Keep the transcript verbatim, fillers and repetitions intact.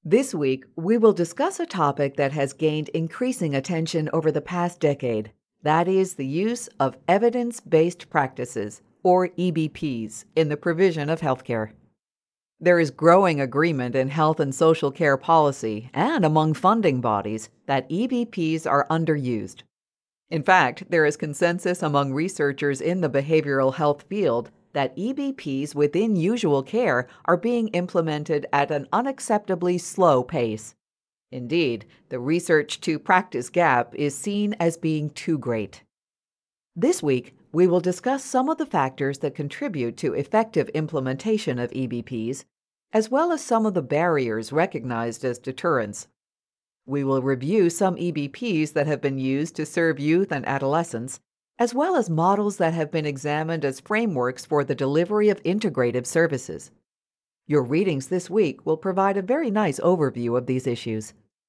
This week, we will discuss a topic that has gained increasing attention over the past decade. That is the use of evidence-based practices, or E B Ps, in the provision of healthcare. There is growing agreement in health and social care policy and among funding bodies that E B Ps are underused. In fact, there is consensus among researchers in the behavioral health field that E B Ps within usual care are being implemented at an unacceptably slow pace. Indeed, the research to practice gap is seen as being too great. This week, we will discuss some of the factors that contribute to effective implementation of E B Ps, as well as some of the barriers recognized as deterrents. We will review some E B Ps that have been used to serve youth and adolescents, as well as models that have been examined as frameworks for the delivery of integrative services. Your readings this week will provide a very nice overview of these issues.